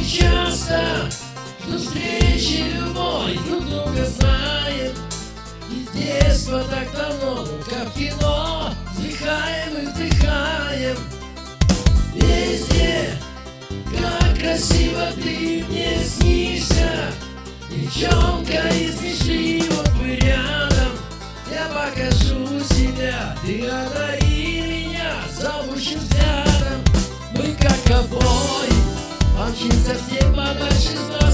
часто, что встречи любой друг друга знаем. И с детства так давно, как в кино, вздыхаем и вздыхаем. Везде, как красиво ты мне снишься, девчонка из мечты, вот мы рядом. Я покажу себя, ты одари меня зовущим взглядом. Мы как ковбои, помчимся все подальше.